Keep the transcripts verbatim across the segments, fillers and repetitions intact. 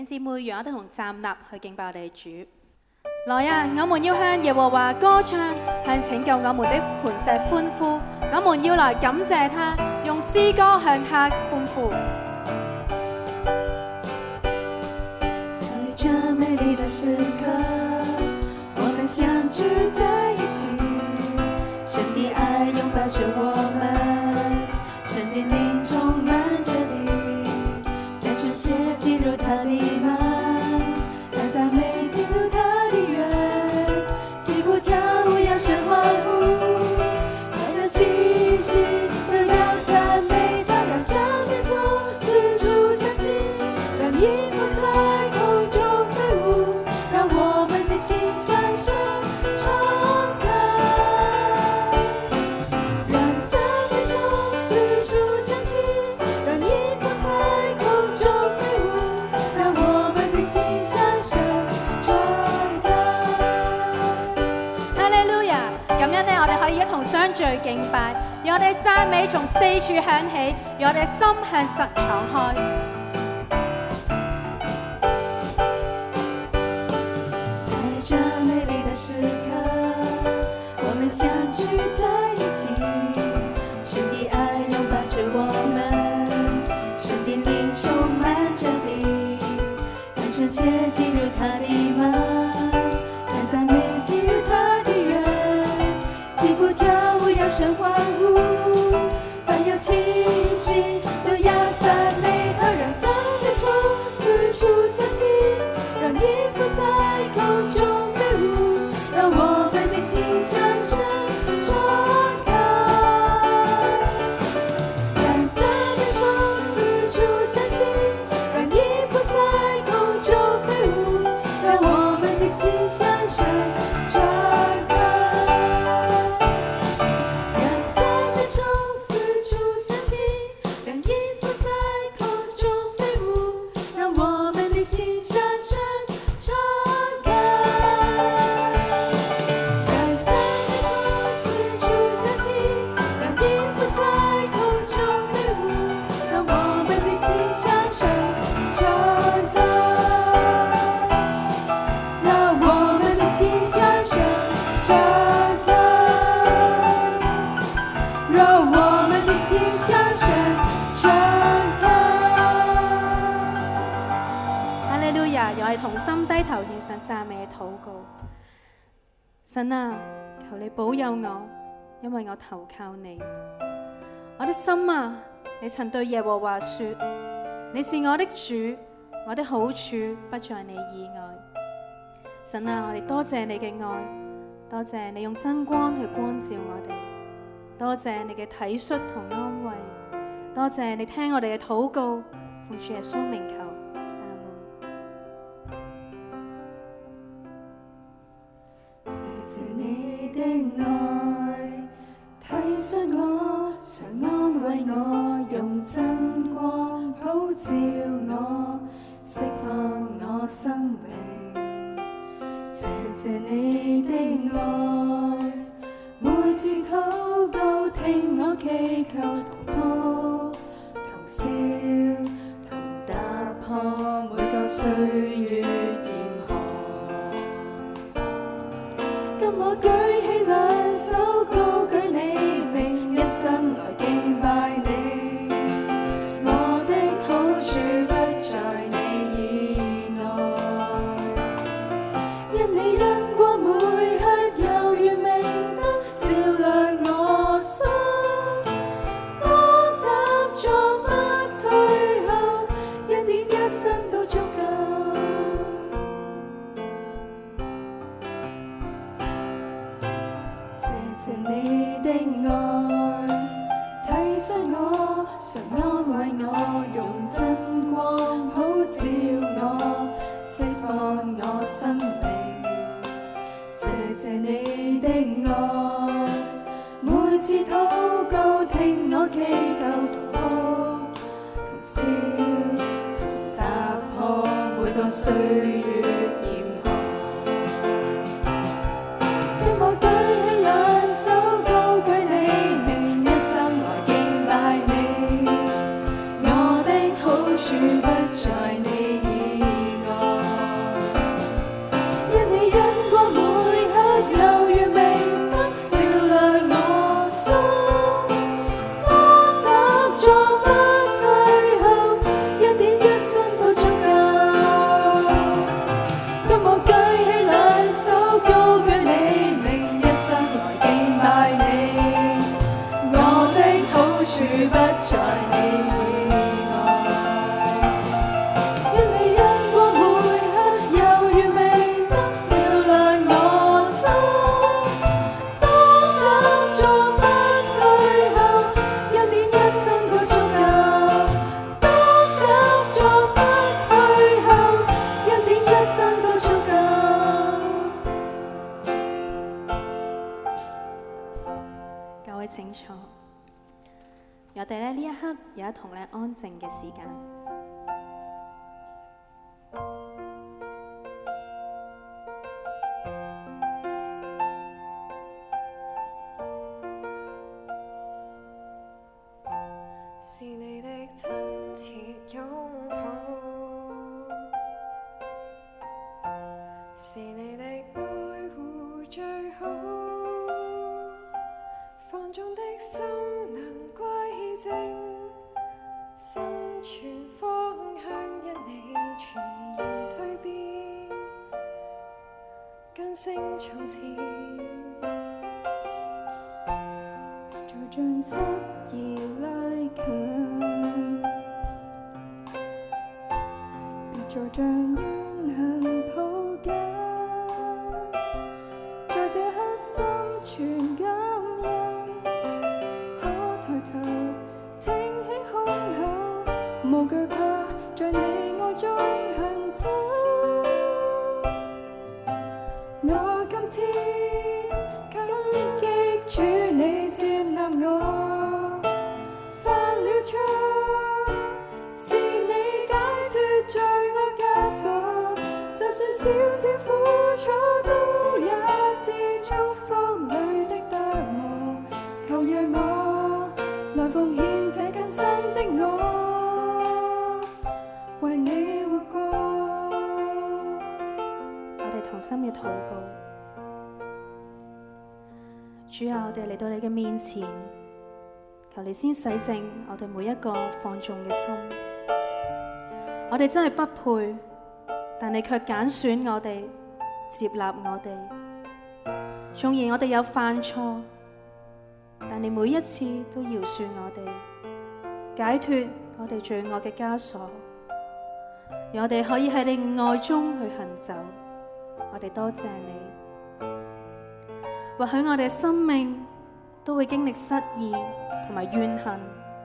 兄姊妹，讓我哋同站立去敬拜我哋主。來啊！我們要向耶和華歌唱，向拯救我們的磐石歡呼。我們要來感謝他，用詩歌向他歡呼。 在這美麗的時刻，我們相聚在一起，神的愛擁抱着我們，神的靈充滿着地，讓晨曦進入他的門，讓讚美進入他的園，擊鼓跳舞揚聲歡呼，歡樂氣息都要讚美他，讓讚美從四處響起，讓音符在空中飛舞，讓我們的心向神敞開，讓讚美從四處響起，讓音符在空中飛舞，讓我們的心向神敞開。 哈利路亞！咁樣呢，我哋可以一同相聚敬拜，讓我哋讚美從四處響起，讓我哋心向神敞開。 在這美麗的時刻，我們相聚在一起，神的愛擁抱着我們，神的靈充滿着地，讓晨曦進入他的門，讓讚美進入他的園，擊鼓跳舞揚聲歡呼，凡有氣息都要讚美他，讓讚美從四處響起，讓音符在空中飛舞，讓我們的心向神敞開，讓讚美從四處響起，讓音符在空中飛舞，讓我們的心向神敞開，讓讚美從四處響起，讓音符在空中飛舞，讓我們的心向神敞開，讓讚美從四處響起，讓音符在空中飛舞，讓我們的心向神敞開，讓我們的心向神敞開，讓我們的心向神敞開。 哈利路亞！讓我哋同心低頭獻上讚美嘅禱告。神啊，求你保佑我，因為我投靠你。我的心啊，你曾對耶和華說：你是我的主，我的好處不在你以外。神啊，我哋多謝你嘅愛，多謝你用真光去光照我哋，多謝你嘅體恤同安慰，多謝你聽我哋嘅禱告，奉主耶穌名求，阿門。 謝謝你的愛，體恤我，常安慰我，用真光普照我，釋放我生命。謝謝你的愛，每次禱告聽我祈求，同哭同笑同打破每個歲月嚴寒。今我舉起兩手高舉你名，一生來敬拜你，我的好處不在你以外，因你恩光每刻有完美得照亮我心，當膽壯不退後，一點一生都足夠。謝謝你的愛，體恤我，常安慰我，用真光普照我，釋放我生命。謝謝你的愛，每次禱告聽我祈求，同哭同笑同打破每個歲月嚴寒。今我舉起兩手高舉你名，一生來敬拜你，我的好處不在你以清楚。我哋咧呢一刻有一同咧安靜嘅時間。 是你的親切擁抱，是你的愛護最好，放縱的心能歸正，生存方向因你全然蛻變，更勝從前。 就像失意拉近，別再像怨恨抱緊，在這刻心存感恩，可抬頭挺起胸口，無懼怕在你愛中行走。我今天感激主你接納我，犯了錯，是你解脫罪惡枷鎖，就算少少苦楚都也是祝福裏的得磨，求讓我來奉獻這更新的我，為你活過。 我哋同心嘅禱告，主啊，我哋嚟到你嘅面前，求你先洗淨我哋每一個放縱嘅心。我哋真係不配，但你卻揀選我哋，接納我哋。縱然我哋有犯錯，但你每一次都饒恕我哋，解脫我哋罪惡嘅枷鎖，讓我哋可以喺你嘅愛中去行走。我哋多謝你。或許我哋生命都會經歷失意同埋怨恨，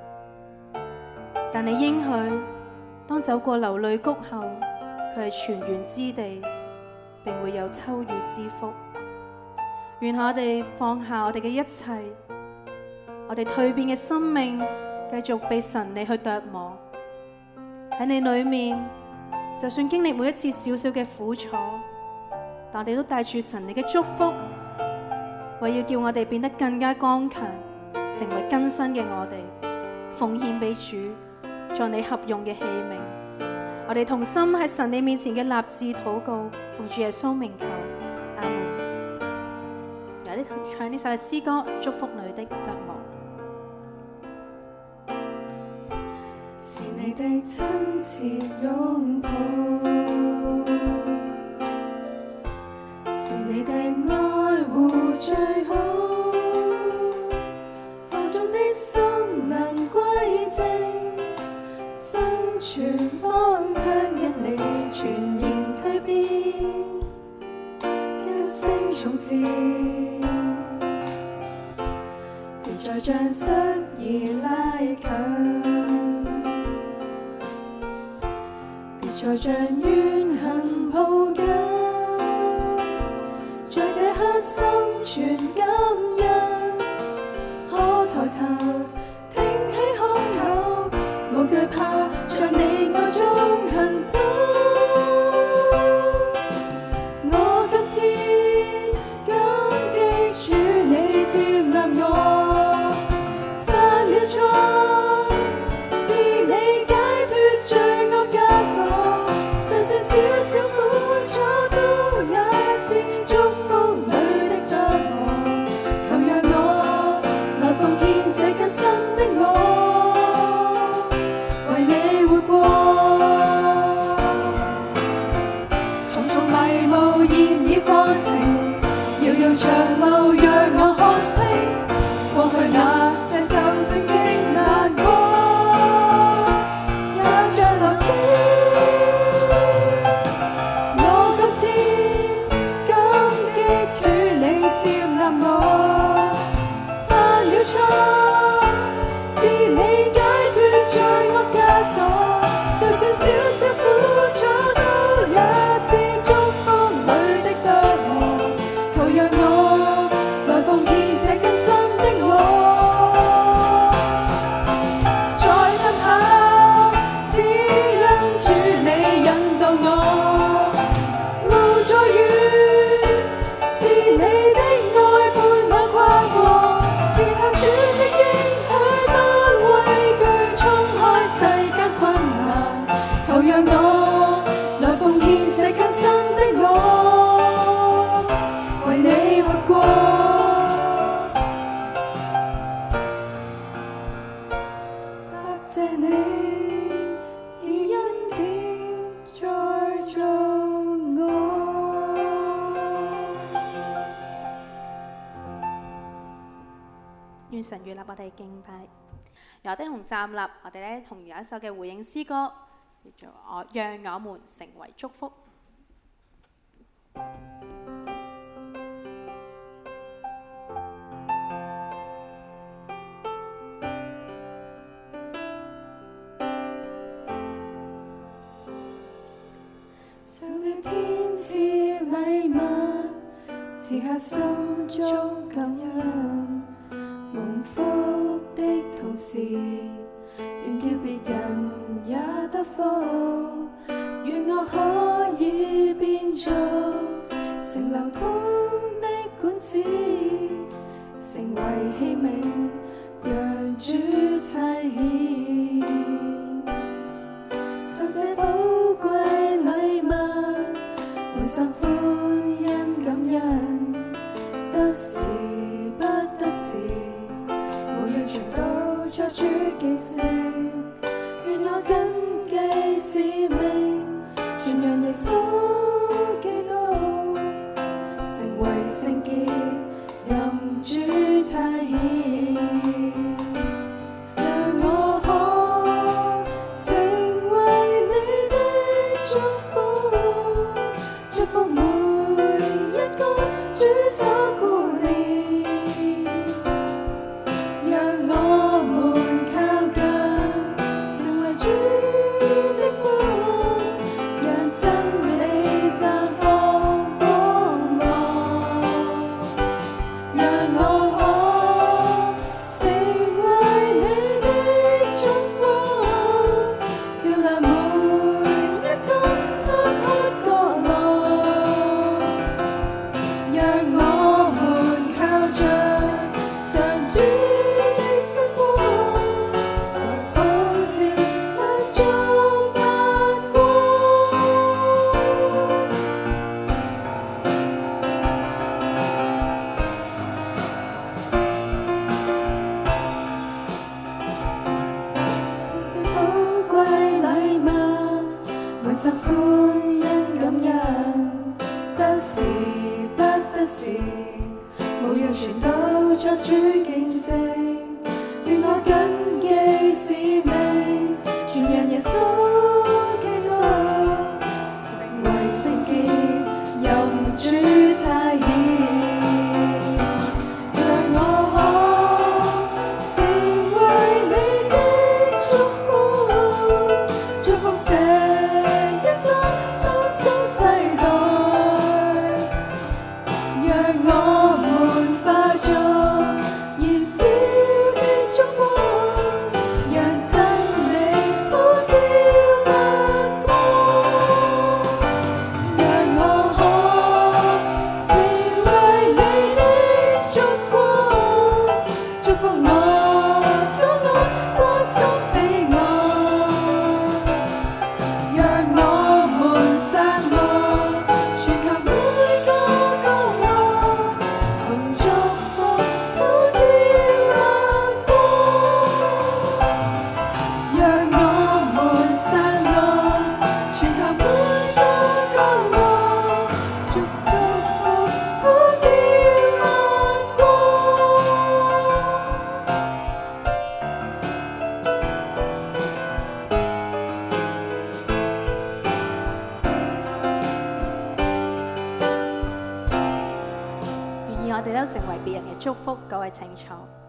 但你應許當走過流淚谷後，佢係泉源之地，並會有秋雨之福。願我哋放下我哋嘅一切，我哋蛻變嘅生命繼續被神你去琢磨。喺你裏面，就算經歷每一次小小嘅苦楚，但我哋都帶住神你嘅祝福，為要叫我哋變得更加剛強，成為更新嘅我哋，奉獻俾主，作你合用嘅器皿。我哋同心喺神你面前嘅立志禱告，奉主耶穌名求，阿門。有啲唱呢首詩歌，祝福裏的琢磨。 是你的親切擁抱，是你的愛護最好，放縱的心能歸正，生存方向因你全然蛻變，更勝從前，別再將失意拉近，別再將怨恨抱緊，在這刻心存感恩，可抬頭挺起胸口，無懼怕在你愛中行走。我今天感激主你接納我，犯了錯，是你解脫罪惡枷鎖，就算少願神悅納我哋敬拜。由我哋同站立，我哋咧同有一首嘅回應詩歌，叫做我讓我們成為祝福。 受了天賜禮物，此刻心中感恩，蒙福的同時，願叫別人也得福。願我可以變做成流通的管子，成為器皿，讓主差遣。受這寶貴禮物，滿心歡欣感恩，得時不得時，務要傳道作主記聲。願我謹記使命，傳揚耶穌基督，成為聖潔，任主差遣。讓我可成為你的祝福，祝福每一個主所顧念。讓我們靠近，成為主的光，讓真理綻放光芒。讓我可成為你的燭光，照亮每一個漆黑角落。讓我們靠着上主的真光，好似萬眾萬光。甚至寶貴禮物，滿心歡欣感恩，得時不得時，務要傳道作主見證。願我謹記使命，傳揚耶穌基督，成為聖潔，任主差遣。讓我可成為你的祝福，祝福這一個新生世代。讓我們化作燃燒的燭光，讓真理普照萬光。讓我可成為你的燭光，祝福我所愛關心彼岸。讓我們散落，傳給每個角落，同祝福普照萬光。讓我們散落，傳給每個角落，祝福普照萬光。 願意我哋都成為別人嘅祝福，各位請坐。